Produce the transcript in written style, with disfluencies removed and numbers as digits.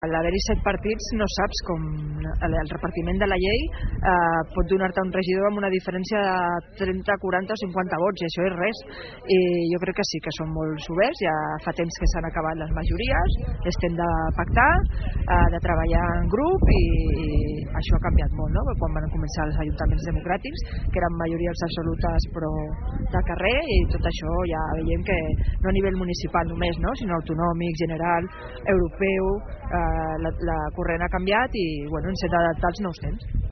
A l'haver-hi 7 partits no saps com el repartiment de la llei pot donar-te un regidor amb una diferència de 30, 40 o 50 vots, i això és res. I jo crec que sí que són molt soberts, ja fa temps que s'han acabat les majories, estem de pactar, de treballar en grup, i això ha canviat molt, no? Quan van començar els ajuntaments democràtics, que eren majories absolutes però de carrer, i tot això ja veiem que no a nivell municipal només, no? Sinó autonòmic, general, europeu, la corrent ha canviat i ens hem d'adaptar als nous temps.